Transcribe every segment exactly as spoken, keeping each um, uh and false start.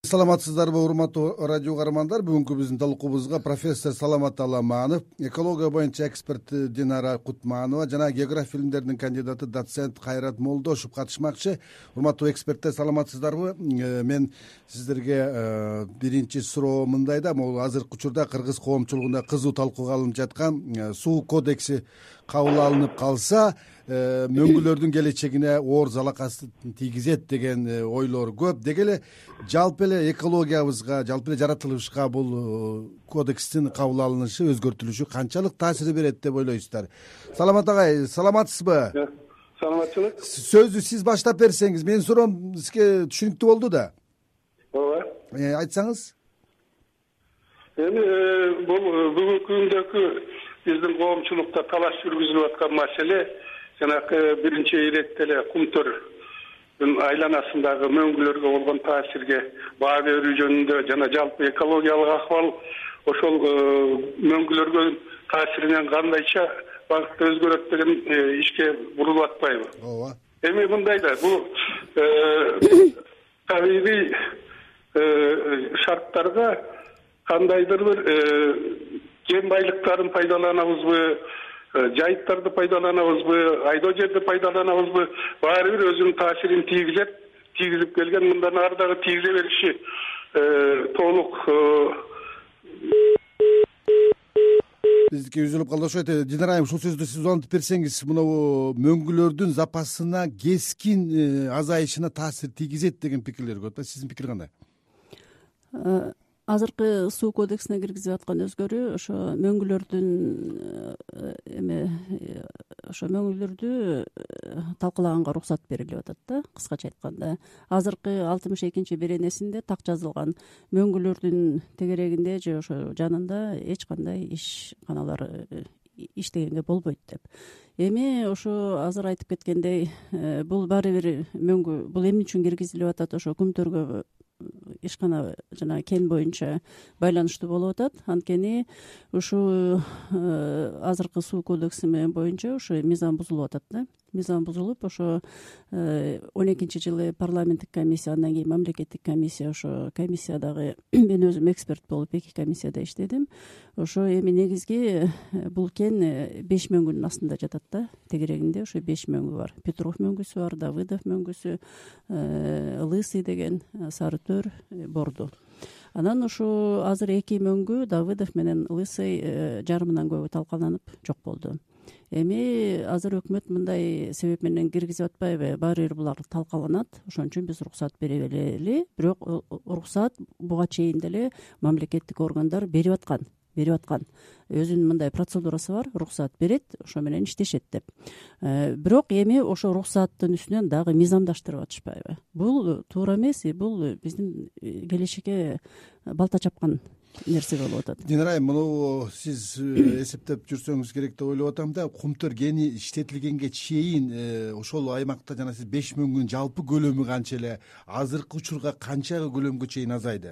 саламатсыздарбы урматтуу радио каармандар. Бүгүнкү биздин талкуубузга профессор Саламат Аламанов, экология боюнча эксперт Динара Кутманова жана география илимдеринин кандидаты доцент Кайрат Молдошев катышмакчы. Урматтуу эксперттер, саламатсыздарбы? Мен сиздерге биринчи суроо мындай да, могул азыркы учурда кыргыз коомчулугунда кызуу талкууга алынып жаткан суу кодекси кабыл алынып калса мөңгүлөрдүн келечегине оор залакатын тийгизет деген ойлор көп. Деги эле жалпы эле экологиябызга, жалпы эле жаратылышка бул кодекстин кабыл алынышы, өзгөртүлүшү канчалык таасир берет деп ойлойсуздар? Саламат агай, саламатсызбы? Саламатчылык. Сөздү сиз баштап берсеңиз, менин суроом сизге түшүнүктүү болду да. Ооба. Айтсаңыз. Эми бул бүгүнкү күндөгү биздин коомчулукта талаш жүргүзүлүп аткан маселе жанакы биринчи иретте эле кумтөрдүн айланасындагы мөңгүлөргө болгон таасирге баа берүү жөнүндө жана жалпы экологиялык акыбал ошол мөңгүлөргө таасиринен кандайча багытта өзгөрөт деген ишке бурулуп атпайбы? Ооба. Эми мындай да, бул табигый шарттарга кандайдыр бир кен байлыктарын пайдаланабызбы, жайыттарды пайдаланабызбы, айдоо жерди пайдаланабызбы, баары бир өзүнүн таасирин тийгизет, тийгизип келген, мындан ары дагы тийгизе бериши толук. Биздики үзүлүп калды окшойт. Динара айым, ушул сөздү сиз улантып берсеңиз, мына мөңгүлөрдүн запасына кескин азайышына таасир тийгизет деген пикирлер көп да. Сиздин пикир кандай? Азыркы суу кодексине киргизип аткан өзгөрүү ошо мөңгүлөрдүн эме ошо мөңгүлөрдү талкалаганга уруксат берилип атат да, кыскача айтканда. Азыркы алтымыш экинчи беренесинде так жазылган мөңгүлөрдүн тегерегинде же ошо жанында эч кандай ишканалар иштегенге болбойт деп. Эми ошо азыр айтып кеткендей, бул баары бир мөңгү, бул эмне үчүн киргизилип атат? Ошо күмтөргө ишкана жана кен боюнча байланыштуу болуп атат. Анткени ушул азыркы суу кодекси менен боюнча ошо мыйзам бузулуп атат да. Мыйзам бузулуп, ошо он экинчи жылы парламенттик комиссия, андан кийин мамлекеттик комиссия, ошо комиссиядагы мен өзүм эксперт болуп эки комиссияда иштедим. Ошо эми негизги бул кен беш мөңгүнүн астында жатат да, тегерегинде ошо беш мөңгү бар. Петров мөңгүсү бар, Давыдов мөңгүсү, Лысый деген, Сарытөр, Борду. Анан ушу азыр эки мөңгү, Давыдов менен Лысый, жарымынан көбү талкаланып жок болду. Эми азыр өкмөт мындай себеп менен киргизип атпайбы? Баары бир булар талкаланат, ошон үчүн биз уруксат бере берели. Бирок уруксат буга чейин деле мамлекеттик органдар берип аткан, берип аткан. Өзүнүн мындай процедурасы бар, уруксат берет, ошо менен иштешет деп. Бирок эми ошо уруксаттын үстүнөн дагы мыйзамдаштырып атышпайбы? Бул туура эмес, бул биздин келечекке балта чапкан нерсе болуп атат. Динара айым, муну сиз эсептеп жүрсөңүз керек деп ойлоп атам да. Кумтөр кени иштетилгенге чейин ошол аймакта жана сиз беш мөңгүнүн жалпы көлөмү канча эле, азыркы учурга канча көлөмгө чейин азайды?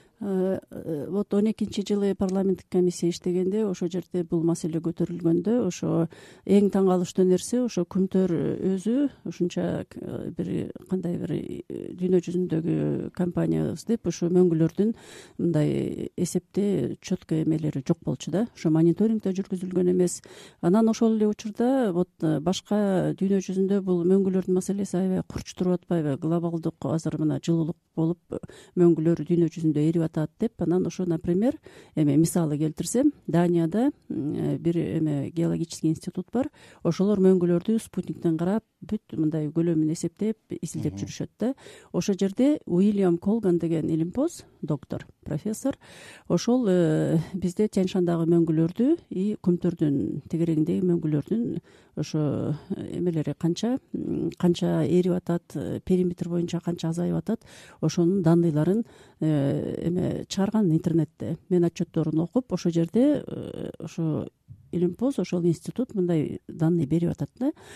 Вот он экинчи жылы парламенттик комиссия иштегенде ошо жерде бул маселе көтөрүлгөндө, ошо эң таң калыштуу нерсе, ошо Күмтөр өзү ушунча бир кандай бир дүйнө жүзүндөгү компаниябыз деп ошо мөңгүлөрдүн мындай эсепте четко эмелери жок болчу да. Ошо мониторинг да жүргүзүлгөн эмес. Анан ошол эле учурда вот башка дүйнө жүзүндө бул мөңгүлөрдүн маселеси аябай курчтуруп атпайбы? Глобалдык азыр мына жылуулук болуп мөңгүлөр дүйнө жүзүндө эрип атат деп. Анан ошо, например, эме мисалы келтирсем, Данияда бир эме геологический институт бар. Ошолор мөңгүлөрдү спутниктен карап, бүт мындай көлөмүн эсептеп, изилдеп жүрүшөт да. Ошо жерде Уильям Колган деген илимпоз, доктор, профессор, ошол бизде Тянь-Шандагы мөңгүлөрдү и Күмтөрдүн тегерегиндеги мөңгүлөрдүн ошо эмелери канча канча эрип атат, периметр боюнча канча азайып атат, ошонун данныйларын эме чыгарган интернетте. Мен отчетторун окуп, ошо жерде ошо илимпоз, ошол институт мындай данный берип атат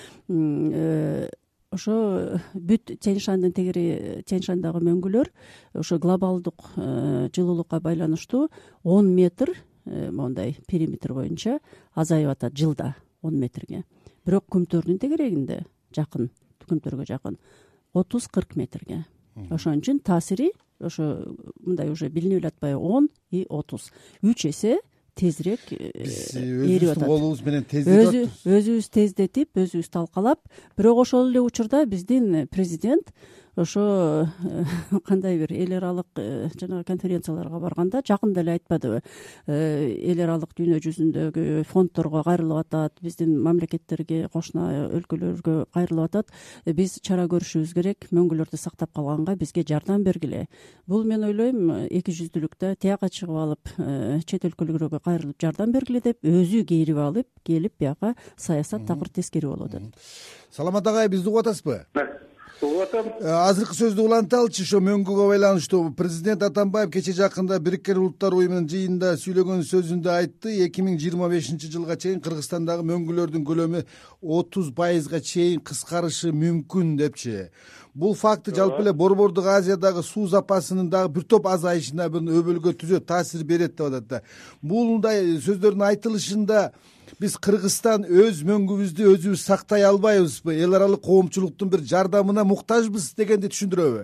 да. Ошо бүт Тянь-Шандын тегери, Тянь-Шандагы мөңгүлөр ошо глобалдык жылуулукка байланыштуу он метр мондай периметр боюнча азайып атат жылда, он метрге. Бирок Күмтөрдүн тегерегинде жакын, Күмтөргө жакын отуз кырк метрге. Ошон үчүн таасири ошо мындай уже билинип эле атпайбы он и отуз үч эсе тезирээк биз өзүбүздүн колубуз менен тездетип атпайбыз, өзүбүз тездетип өзүбүз талкалап. Бирок ошол эле учурда биздин президент ошо кандай бир эл аралык жанагы конференцияларга барганда жакында эле айтпадыбы, эл аралык дүйнө жүзүндөгү фонддорго кайрылып атат, биздин мамлекеттерге, кошуна өлкөлөргө кайрылып атат, биз чара көрүшүбүз керек, мөңгүлөрдү сактап калганга бизге жардам бергиле. Бул мен ойлойм эки жүздүүлүктө тияка чыгып алып чет өлкөлөргө кайрылып жардам бергиле деп өзү кейирип алып келип бияка саясат такыр тескери болуп атат. Саламат агай, бизди угуп атасызбы? угуп атам. Азыркы сөздү уланталычы, ошо мөңгүгө байланыштуу. Президент Атамбаев кече жакында Бириккен Улуттар уюмунун жыйынында сүйлөгөн сөзүндө айтты, эки миң жыйырма бешинчи жылга чейин Кыргызстандагы мөңгүлөрдүн көлөмү отуз пайызга чейин кыскарышы мүмкүн депчи. Бул факты жалпы эле Борбордук Азиядагы суу запасынын дагы бир топ азайышына өбөлгө түзөт таасир берет деп атат да. Булундай сөздөрдүн айтылышында биз Кыргызстан өз мөңгүбүздү өзүбүз сактай албайбызбы? Эл аралык коомчулуктун бир жардамына муктажбыз дегенди түшүндүрөбү?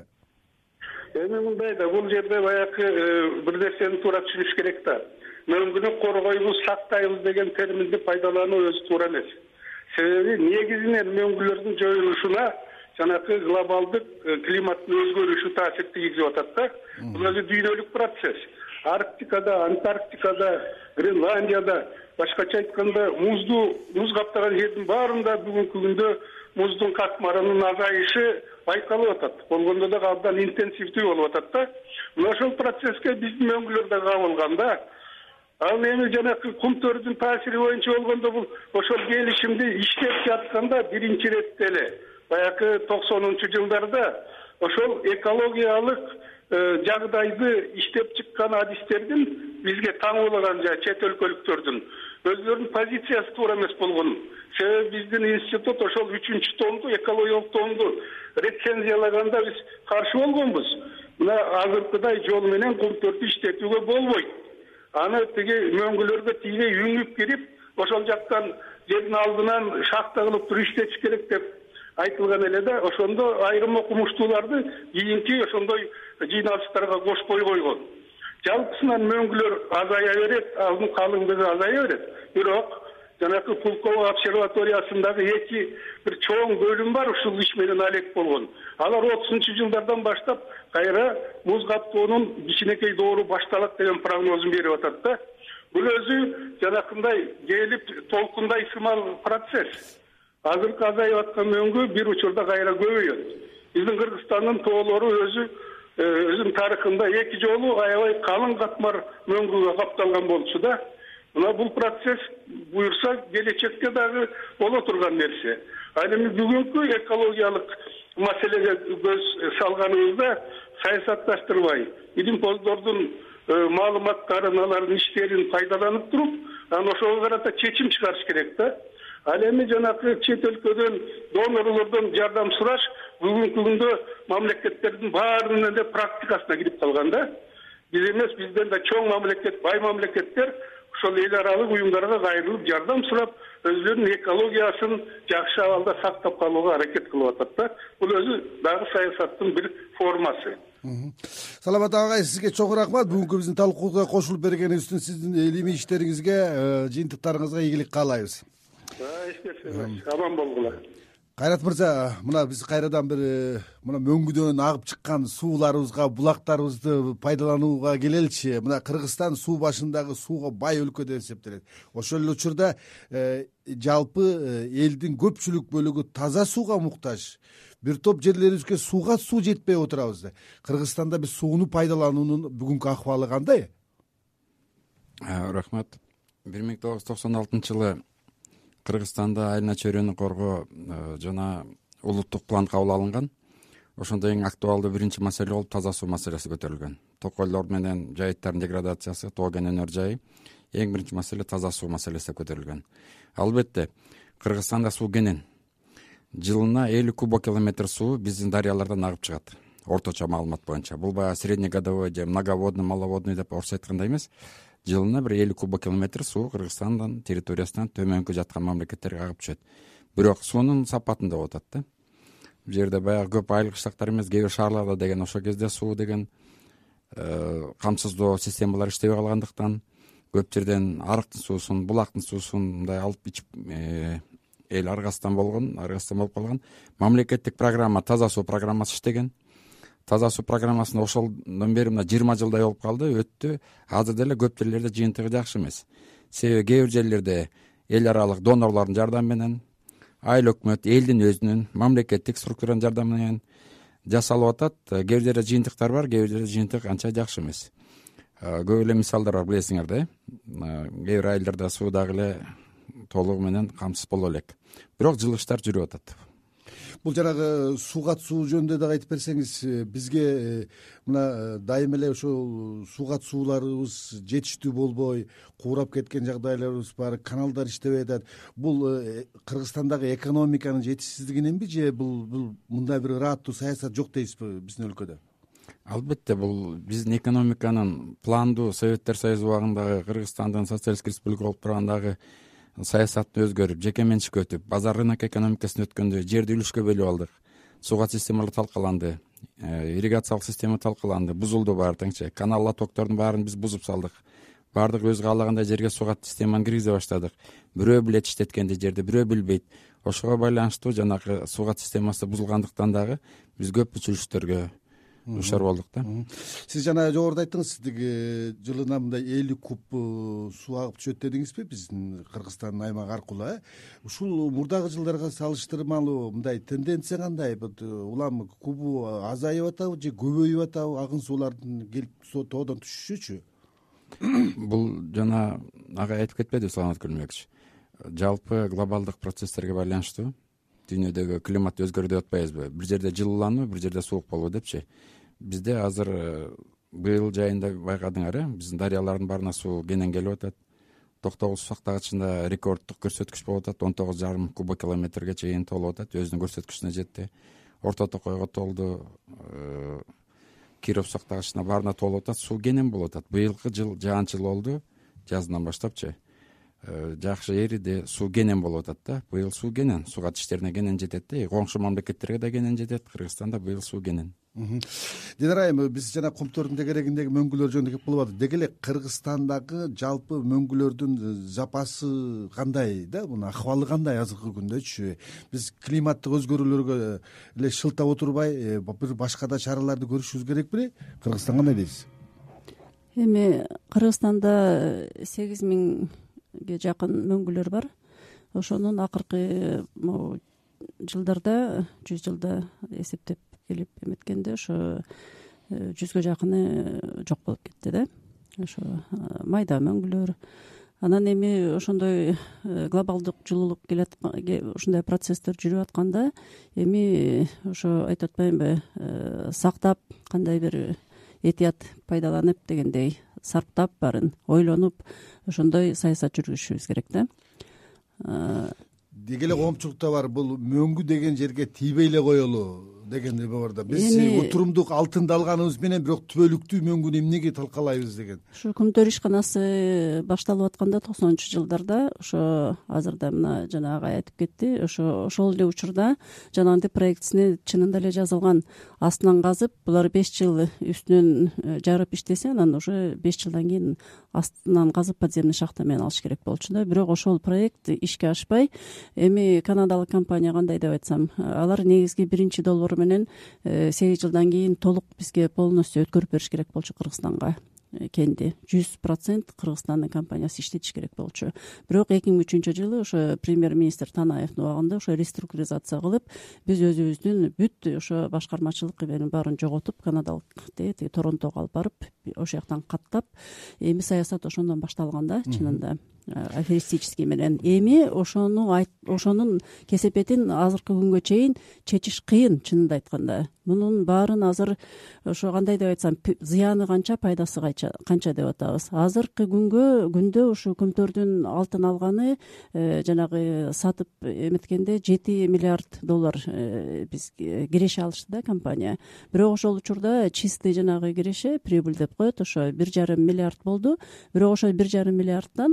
Эми мындай да, бул жерде баягы бир нерсени туура түшүнүш керек да. Мөңгүнү коргойбуз, сактайбыз деген терминди пайдалануу өзү туура эмес. Себеби негизинен мөңгүлөрдүн жоюлушуна жанагы глобалдык климаттын өзгөрүшү таасир тийгизип атат да. Бул өзү дүйнөлүк процесс. Арктикада, Антарктикада, Гренландияда, башкача айтканда, муздуу муз каптаган жердин баарында бүгүнкү күндө муздун катмарынын азайышы байкалып атат. Болгондо да абдан интенсивдүү болуп атат да. Мына ошол процесске биздин мөңгүлөр да кабылган да. Ал эми жанагы кум төрдүн таасири боюнча болгондо бул ошол келишимди иштеп жатканда биринчи ирет эле баягы токсонунчу жылдарда ошол экологиялык жагдайды иштеп чыккан адистердин бизге таңуулаган жа чет өлкөлүктөрдүн өзлөрүнүн позициясы туура эмес болгон. Себеби биздин институт ошол үчүнчү томду, экологиялык томду рецензиялаганда биз каршы болгонбуз. Мына азыркыдай жол менен кум төрттү иштетүүгө болбойт. Аны тиги мөңгүлөргө тийбей үңүп кирип, ошол жактан жердин алдынан шахта кылып туруп иштетиш керек деп айтылган эле да. Ошондо айрым окумуштууларды кийинки ошондой жыйналыштарга кошпой койгон. Жалпысынан мөңгүлөр азая берет, анын калыңдыгы азая берет. Бирок жанагы Пулково обсерваториясындагы эки бир чоң бөлүм бар, ушул иш менен алек болгон. Алар отузунчу жылдардан баштап кайра муз каптоонун кичинекей доору башталат деген прогнозун берип атат да. Бул өзү жанакындай келип толкундай сымал процесс. Азыркы азайып аткан мөңгү бир учурда кайра көбөйөт. Биздин Кыргызстандын тоолору өзү өзүнүн тарыхында эки жолу аябай калың катмар мөңгүгө капталган болчу да. Мына бул процесс буюрса келечекте дагы боло турган нерсе. Ал эми бүгүнкү экологиялык маселеге көз салганыбызда саясатташтырбай, илимпоздордун маалыматтарын, алардын иштерин пайдаланып туруп, анан ошого карата чечим чыгарыш керек да. Ал эми жанагы чет өлкөдөн, донорлордон жардам сураш бүгүнкү күндө мамлекеттердин баарынын эле практикасына кирип калган да. Биз эмес, бизден да чоң мамлекет, бай мамлекеттер ошол эл аралык уюмдарга кайрылып жардам сурап, өзлөрүнүн экологиясын жакшы абалда сактап калууга аракет кылып атат да. Бул өзү дагы саясаттын бир формасы. Саламат агай, сизге чоң рахмат. Бүгүнкү биздин талкууга кошулуп бергениңиз үчүн сиздин илимий иштериңизге, жыйынтыктарыңызга ийгилик каалайбыз. Эч нерсе эмес, аман болгула. Кайрат мырза, мына биз кайрадан бир мына мөңгүдөн агып чыккан сууларыбызга, булактарыбызды пайдаланууга келеличи. Мына Кыргызстан суу башындагы сууга бай өлкө деп эсептелет. Ошол эле учурда жалпы элдин көпчүлүк бөлүгү таза сууга муктаж. Бир топ жерлерибизге сууга суу жетпей отурабыз. Кыргызстанда биз сууну пайдалануунун бүгүнкү акыбалы кандай? Рахмат. бир миң тогуз жүз токсон алтынчы жылы Кыргызстанда айылына чөйрөнү коргоо жана улуттук план кабыл алынган. Ошондо эң актуалдуу биринчи маселе болуп таза суу маселеси көтөрүлгөн. Токойлор менен жайыттардын деградациясы, тоо кен өнөр жайы эң биринчи маселе таза суу маселеси көтөрүлгөн. Албетте, Кыргызстанда суу кенен. Жылына элүү кубокилометр суу биздин дарыялардан агып чыгат. Орточо маалымат боюнча. Бул баягы среднегодовой же многоводный, маловодный деп орусча айткандай эмес. Жылына бир элүү кубокилометр суу Кыргызстандын территориясынан төмөнкү жаткан мамлекеттерге агып түшөт. Бирок суунун сапатын деп атат да. Бул жерде баягы көп айыл кыштактар эмес, кээ бир шаарларда деген ошол кезде суу деген камсыздоо системалар иштебей калгандыктан көп жерден арыктын суусун, булактын суусун мындай алып ичип эл аргасыздан болгон, аргасыздан болуп калган. Мамлекеттик программа таза суу программасы иштеген. Таза суу программасында ошолдон бери мына жыйырма жылдай болуп калды, өттү. Азыр деле көп жерлерде жыйынтыгы жакшы эмес. Себеби кээ бир жерлерде эл аралык донорлордун жардамы менен, айыл өкмөт элдин өзүнүн мамлекеттик структуранын жардамы менен жасалып атат. Кээ бир жерде жыйынтыктар бар, кээ бир жерде жыйынтык анча жакшы эмес. Көп эле мисалдар бар, билесиңер да. Кээ бир айылдарда суу дагы эле толугу менен камсыз боло элек. Бирок жылыштар жүрүп атат. Бул жанагы суу катышуу жөнүндө дагы айтып берсеңиз, бизге мына дайыма эле ошол суу катышууларыбыз жетиштүү болбой, куурап кеткен жагдайларыбыз бар, каналдар иштебей атат. Бул Кыргызстандагы экономиканын жетишсиздигиненби же бул бул мындай бир ырааттуу саясат жок дейсизби биздин өлкөдө? Албетте, бул биздин экономиканын пландуу Советтер Союзу убагындагы Кыргызстандын социалисттик республика болуп тургандагы саясатын өзгөрүп, жеке менчикке өтүп, базар рынок экономикасына өткөндө жерди үлүшкө бөлүп алдык. Сууга системалар талкаланды, ирригациялык система талкаланды, бузулду баары теңче. Канал лотоктордун баарын биз бузуп салдык. Баардык өз каалагандай жерге сууга системаны киргизе баштадык. Бирөө билет иштеткенди жерди бирөө билбейт. Ошого байланыштуу жанагы сууга системасы бузулгандыктан дагы биз көп үзүлүштөргө душар болдук да. Сиз жана жогоруда айттыңыз, тиги жылына мындай элүү куб суу агып түшөт дедиңизби биздин Кыргызстандын аймагы аркылуу, э? Ушул мурдагы жылдарга салыштырмалуу мындай тенденция кандай? Улам кубу азайып атабы же көбөйүп атабы агын суулардын келип тоодон түшүшүчү? Бул жана ага айтып кетпеди Саламат Көлмөбекович. Жалпы глобалдык процесстерге байланыштуу дүйнөдөгү климат өзгөрдү деп атпайбызбы? Бир жерде жылуулануу, бир жерде суук болуу депчи. Бизде азыр быйыл жайында байкадыңар, э? Биздин дарыялардын баарына суу кенен келип атат. Токтогул суу сактагычында рекорддук көрсөткүч болуп атат. он тогуз жарым кубокилометрге чейин толуп атат. Өзүнүн көрсөткүчүнө жетти. Орто Токойго толду. Киров сактагычына баарына толуп атат. Суу кенен болуп атат. Быйылкы жыл жаанчыл болду. Жазынан баштапчы. Жакшы эриди, суу кенен болуп атат да. Быйыл суу кенен, суу катыштерине кенен жетет да. Коңшу мамлекеттерге да кенен жетет. Кыргызстанда быйыл суу кенен. Динара айым, биз жана кумтөрдүн тегерегиндеги мөңгүлөр жөнүндө кеп болуп атат. Деги эле Кыргызстандагы жалпы мөңгүлөрдүн запасы кандай да? Муну акыбалы кандай азыркы күндөчү? Биз климаттык өзгөрүүлөргө эле шылтап отурбай, бир башка да чараларды көрүшүбүз керек беле? Кыргызстан кандай дейсиз? Эми Кыргызстанда сегиз миңге жакын мөңгүлөр бар. Ошонун акыркы жылдарда, жүз жылда эсептеп келип эметкенде ошо жүзгө жакыны жок болуп кетти да. Ошо майда мөңгүлөр. Анан эми ошондой глобалдык жылуулук келет, ушундай процесстер жүрүп атканда эми ошо айтып атпаймынбы, сактап, кандай бир этият пайдаланып дегендей сарптап баарын ойлонуп ошондой саясат жүргүзүшүбүз керек да. Деги эле коомчулукта бар, бул мөңгү деген жерге тийбей эле коелу деген нерсе бар да. Биз отурумдук алтынды алганыбыз менен бирок түбөлүктүү мөңгүнү эмнеге талкалайбыз деген. Ушу Күмтөр ишканасы башталып атканда токсонунчу жылдарда, ошо азырда мына жана агай айтып кетти, ошо ошол эле учурда жанагындай проектисине чынында эле жазылган. Астынан казып, булар беш жыл үстүнөн жарып иштесе, анан уже беш жылдан кийин астынан казып подземный шахта менен алыш керек болчу да. Бирок ошол проект ишке ашпай, эми канадалык компания кандай деп айтсам, алар негизги биринчи долбоор менен сегиз жылдан кийин толук бизге полностью өткөрүп бериш керек болчу Кыргызстанга. Кенди жүз процент Кыргызстандын компаниясы иштетиш керек болчу. Бирок эки миң үчүнчү жылы ошо премьер-министр Танаевдин убагында ошо реструктуризация кылып, биз өзүбүздүн бүт ошо башкармачылык эменин баарын жоготуп, канадалык тиги Торонтого алып барып, ошол жактан каттап, эми саясат ошондон башталган да, чынында. Аферистический менен эми ошону ошонун кесепетин азыркы күнгө чейин чечиш кыйын, чынында айтканда. Мунун баарын азыр ошо кандай деп айтсам, зыяны канча, пайдасы канча деп атабыз. Азыркы күнгө күндө ушу Күмтөрдүн алтын алганы жанагы сатып эметкенде жети миллиард доллар биз киреше алышты да компания. Бирок ошол учурда чистый жанагы киреше, прибыль деп коет, ошо бир жарым миллиард болду. Бирок ошо бир жарым миллиарддан азыркы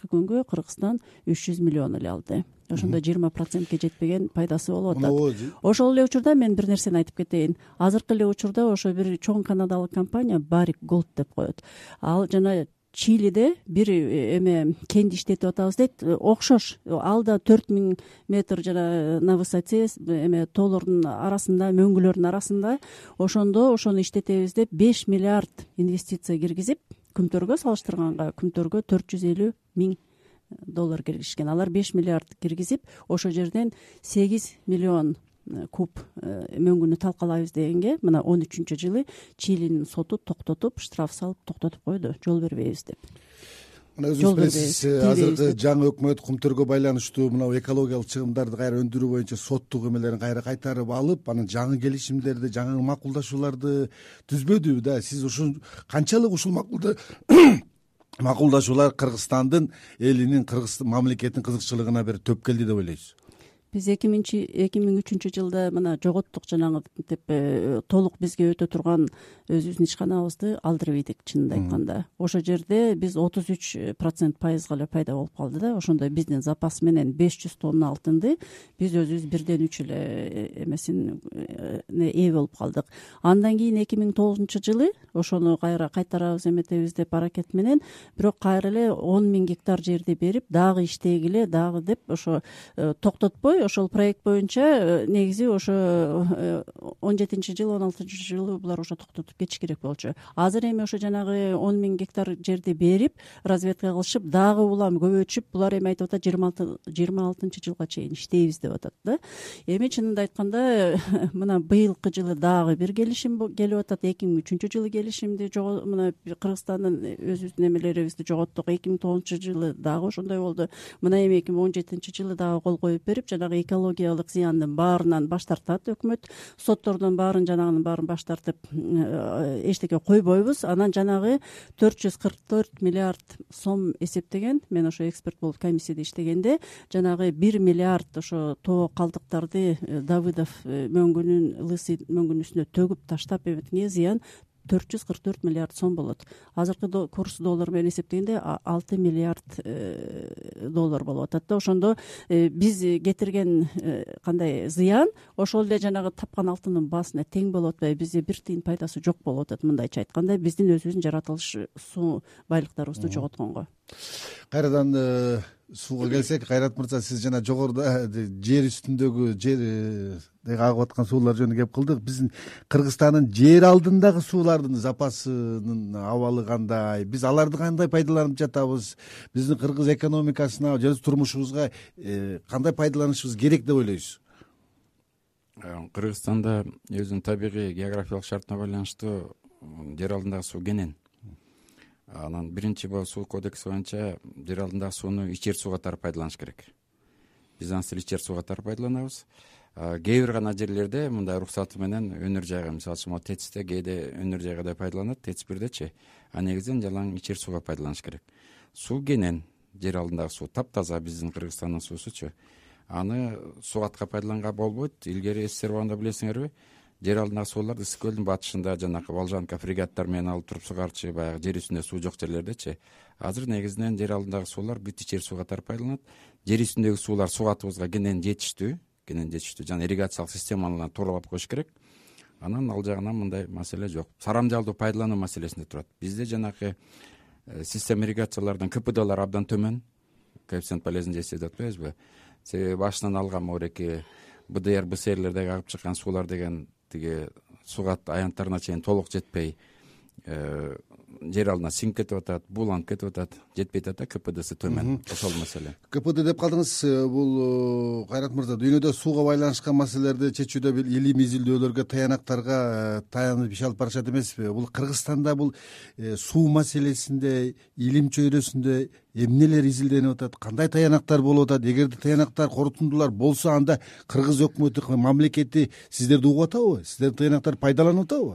күнгө Кыргызстан үч жүз миллион эле алды. Ошондо жыйырма процентке жетпеген пайдасы болуп атат. Ошол эле учурда мен бир нерсени айтып кетейин. Азыркы эле учурда ошо бир чоң канадалык компания Barrick Gold деп коет. Ал жана Чилиде бир эме кенди иштетип атабыз дейт. Окшош. Ал да төрт миң метр жана на высоте эме тоолордун арасында, мөңгүлөрдүн арасында. Ошондо ошону иштетебиз деп беш миллиард инвестиция киргизип, күмтөргө салыштырганга күмтөргө төрт жүз элүү миң доллар киргизишкен. Алар беш миллиард киргизип, ошол жерден сегиз миллион куб мөңгүнү талкалайбыз дегенге мына он үчүнчү жылы Чилинин соту токтотуп, штраф салып токтотуп койду. Жол бербейбиз деп. Мына өзүңүз билесиз, азыркы жаңы өкмөт кумтөргө байланыштуу мына экологиялык чыгымдарды кайра өндүрүү боюнча соттук эмелерин кайра кайтарып алып, анан жаңы келишимдерди, жаңы макулдашууларды түзбөдүбү да. Сиз ушул канчалык ушул макулда макулдашуулар Кыргызстандын элинин, Кыргыз мамлекетинин кызыкчылыгына бир төп келди деп ойлойсуз? Биз эки миң үчүнчү жылда мына жоготтук жанагынтип толук бизге өтө турган өзүбүздүн ишканабызды алдырып ийдик, чынын айтканда. Ошол жерде биз отуз үч процент пайызга эле пайда болуп калды да. Ошондо биздин запас менен беш жүз тонна алтынды биз өзүбүз бирден үч эле эмесин ээ болуп калдык. Андан кийин эки миң тогузунчу жылы ошону кайра кайтарабыз эметебиз деп аракет менен, бирок кайра эле он миң гектар жерди берип, дагы иштегиле, дагы деп ошо токтотпой ошол проект боюнча негизи ошо он жетинчи жылы, он алтынчы жылы булар ошо токтотуп кетиш керек болчу. Азыр эми ошо жанагы он миң гектар жерди берип, разведка кылышып, дагы улам көбөйтүшүп, булар эми айтып атат жыйырма алтынчы жылга чейин иштейбиз деп атат да. Эми чынында айтканда мына быйылкы жылы дагы бир келишим келип атат. эки миң үчүнчү жылы келишимди мына Кыргызстандын өзүбүздүн эмелерибизди жоготтук. эки миң тогузунчу жылы дагы ошондой болду. Мына эми эки миң он жетинчи жылы дагы кол коюп берип, жанагы экологиялык зыяндын баарынан баш тартат өкмөт. Соттордон баарын жанагынын баарын баш тартып эчтеке койбойбуз. Анан жанагы төрт жүз кырк төрт миллиард сом эсептеген. Мен ошо эксперт болуп комиссияда иштегенде жанагы бир миллиард ошо тоо калдыктарды Давыдов мөңгүнүн, Лысый мөңгүнүн үстүнө төгүп таштап эметкенге зыян төрт жүз кырк төрт миллиард сом болот. Азыркы курс доллар менен эсептегенде алты миллиард доллар болуп атат да. Ошондо биз кетирген кандай зыян ошол эле жанагы тапкан алтындын баасына тең болуп атпайбы? Бизде бир тыйын пайдасы жок болуп атат, мындайча айтканда, биздин өзүбүздүн жаратылыш суу байлыктарыбызды жоготконго. Кайрадан сууга келсек, Кайрат мырза, сиз жана жогоруда жер үстүндөгү жер агып аткан суулар жөнүндө кеп кылдык. Биздин Кыргызстандын жер алдындагы суулардын запасынын абалы кандай? Биз аларды кандай пайдаланып жатабыз? Биздин кыргыз экономикасына же турмушубузга кандай пайдаланышыбыз керек деп ойлойсуз? Кыргызстанда өзүнүн табигый географиялык шартына байланыштуу жер алдындагы суу кенен. Анан биринчи бул суу кодекси боюнча жер алдындагы сууну ичер суу катары пайдаланыш керек. Биз аны ичер суу катары пайдаланабыз. Кээ бир гана жерлерде мындай уруксаты менен өнөр жайга, мисалы үчүн ТЭЦте кээде өнөр жайга да пайдаланат, ТЭЦ бирдечи. А негизинен жалаң ичер сууга пайдаланыш керек. Суу кенен, жер алдындагы суу таптаза, биздин Кыргызстандын суусучу. Аны суу катка пайдаланганга болбойт. Илгери СССР убагында билесиңерби, жер алдындагы сууларды Ысык көлдүн батышында жанагы Волжанка фрегаттар менен алып туруп сугарчы, баягы жер үстүндө суу жок жерлердечи. Азыр негизинен жер алдындагы суулар бүт ичер суу катары пайдаланат. Жер үстүндөгү суулар суу катыбызга кенен жетиштүү, кенен жетиштүү. Жана ирригациялык системаларды тууруулап коюш керек. Анан ал жагынан мындай маселе жок. Сарамжалдуу пайдалануу маселесинде турат. Бизде жанагы система ирригациялардын КПДлары абдан төмөн. Коэффициент полезный действия деп атпайбызбы? Себеби башынан алган мореки БДР, БСРлердеги агып чыккан суулар деген тиги сугат аянттарына чейин толук жетпей, жер алдына сиңип кетип атат, бууланып кетип атат, жетпей атат, КПДсы төмөн. Ошол маселе. КПД деп калдыңыз. Бул Кайрат мырза, дүйнөдө сууга байланышкан маселелерди чечүүдө бир илим изилдөөлөргө, таянактарга таянып иш алып барышат эмеспи? Бул Кыргызстанда бул суу маселесинде, илим чөйрөсүндө эмнелер изилденип атат? Кандай таянактар болуп атат? Эгерде таянактар, корутундулар болсо, анда Кыргыз өкмөтү, мамлекети сиздерди угуп атабы? Сиздердин таянактар пайдаланып атабы?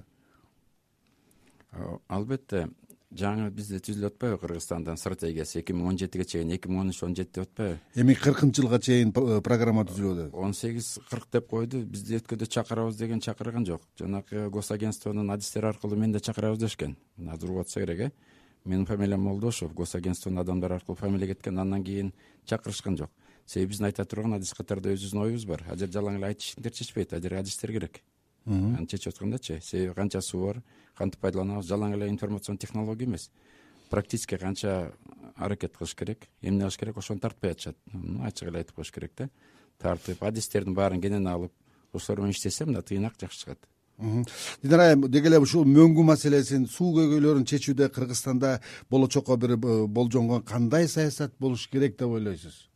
Албетте, жаңы бизде түзүлүп атпайбы Кыргызстандын стратегиясы эки миң он жетиге чейин, эки миң он үч он жети деп атпайбы? Эми кыркынчы жылга чейин программа түзүлүп атат. он сегиз кырк деп койду. Бизди өткөдө чакырабыз деген чакырган жок. Жанагы госагентствонун адистери аркылуу мен да чакырабыз дешкен. Азыр угуп атса керек, э? менин фамилиям Молдошев, госагентствонун адамдары аркылуу фамилия кеткен, андан кийин чакырышкан жок. Себеби биздин айта турган адис катарда өзүбүздүн оюбуз бар. Ажер жалаң эле айтышыңдар чечпейт, ажер адистер керек. Аны чечип аткандачы, себеби канча суу бар, кантип пайдаланабыз, жалаң эле информацион технология эмес. Практически канча аракет кылыш керек, эмне кылыш керек, ошону тартпай атышат. Ачык эле айтып коюш керек да. Тартып, адистердин баарын кенен алып, ошолор менен иштесе мына тыйнак жакшы чыгат. Динара айым, деги эле ушул мөңгү маселесин, суу көйгөйлөрүн чечүүдө Кыргызстанда болочокко бир болжонгон кандай саясат болуш керек деп ойлойсуз?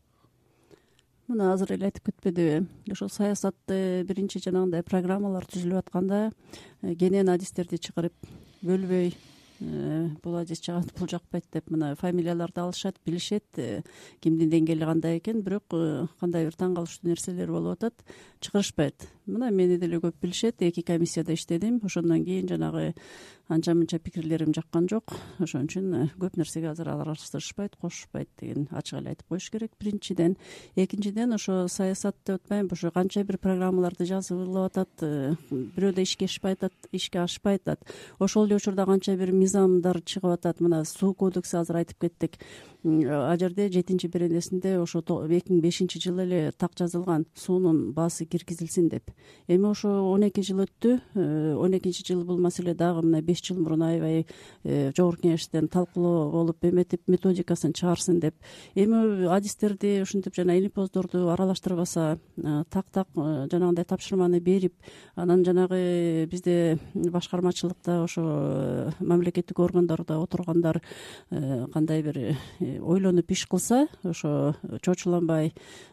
Мына азыр эле айтып кетпедиби, ошол саясатты биринчи жанагындай программалар түзүлүп атканда кенен адистерди чакырып бөлбөй, бул адис жагат, бул жакпайт деп мына фамилияларды алышат, билишет, кимдин деңгээли кандай экен, бирок кандай бир таң калыштуу нерселер болуп атат, чакырышпайт. Мына мени деле көп билишет, эки комиссияда иштедим, ошондон кийин жанагы анча мынча пикирлерим жаккан жок, ошон үчүн көп нерсеге азыр аралашышпайт, кошушпайт деген ачык эле айтып коюш керек биринчиден. Экинчиден, ошо саясат деп атпайбы, ошо канча бир программаларды жазылып атат, бирөөдө ишке ашпай атат, ишке ашпай атат. Ошол эле учурда канча бир мыйзамдар чыгып атат. Мына суу кодекси азыр айтып кеттик. А жерде жетинчи беренесинде ошо эки миң бешинчи жылы эле так жазылган, суунун баасы киргизилсин деп. Эми ошо он эки жыл өттү. он экинчи жылы бул маселе дагы мына беш жыл мурун аябай жогорку кеңештен талкуулоо болуп, эметип методикасын чыгарсын деп. Эми адистерди ушинтип жана илимпоздорду аралаштырбаса, так-так жанагындай тапшырманы берип, анан жанагы бизде башкармачылыкта ошо мамлекеттик органдарда отургандар кандай бир ойлонуп иш кылса, ошо чочуланбай,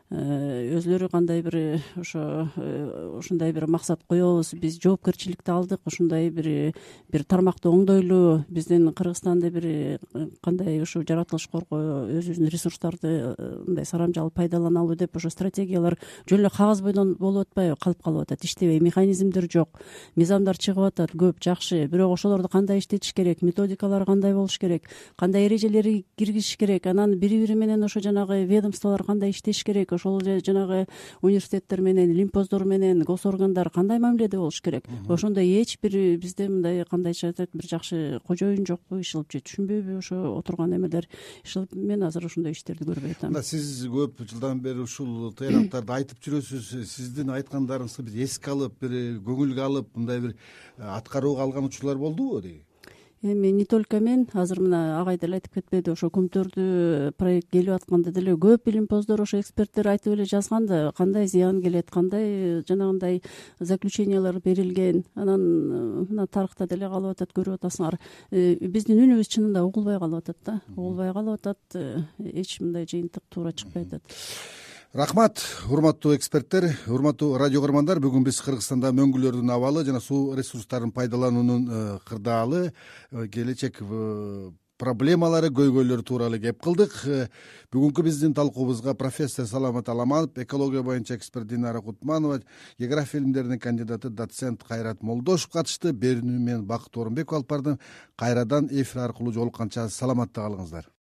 өзлөрү кандай бир ошо ушундай бир максат коебуз, биз жоопкерчиликти алдык, ушундай бир бир тармакты оңдойлу, биздин Кыргызстанда бир кандай ушу жаратылыш коргоо, өзүбүздүн ресурстарды мындай сарамжалуу пайдаланалуу деп ошо стратегиялар жөн эле кагаз бойдон болуп атпайбы, калып калып атат, иштебей, механизмдер жок, мыйзамдар чыгып атат көп, жакшы, бирок ошолорду кандай иштетиш керек, методикалары кандай болуш керек, кандай эрежелери киргизиш керек, анан бири-бири менен ошо жанагы ведомстволор кандай иштеш керек, ошол эле жанагы университеттер менен, илимпоздор менен, госоргандар кандай мамиледе болуш керек. Ошондой эч бир бизде мындай кандайча айтат, бир жакшы кожоюн жокпу, иш кылып же түшүнбөйбү ошо отурган эмелер. Иш кылып мен азыр ошондой иштерди көрбөй атам. Сиз көп жылдан бери ушул тыйнактарды айтып жүрөсүз. Сиздин айткандарыңызды биз эске алып, бир көңүлгө алып, мындай бир аткарууга алган учурлар болдубу деги? Эми не только мен, азыр мына агай деле айтып кетпеди, ошо Күмтөрдү проект келип атканда деле көп илимпоздор, ошо эксперттер айтып эле жазган да, кандай зыян келет, кандай жанагындай заключениялар берилген. Анан мына тарыхта деле калып атат, көрүп атасыңар. Биздин үнүбүз чынында угулбай калып атат да, угулбай калып атат, эч мындай жыйынтык туура чыкпай атат. Рахмат, урматтуу эксперттер, урматтуу радио көрөрмандар. Бүгүн биз Кыргызстанда мөңгүлөрдүн абалы жана суу ресурстарын пайдалануунун кырдаалы, келечек проблемалары, көйгөйлөрү тууралуу кеп кылдык. Бүгүнкү биздин талкуубузга профессор Саламат Аламанов, экология боюнча эксперт Динара Кутманова, география илимдеринин кандидаты доцент Кайрат Молдошев катышты. Берүүнү мен Бакыт Орунбеков алып бардым. Кайрадан эфир аркылуу жолукканча саламатта калыңыздар.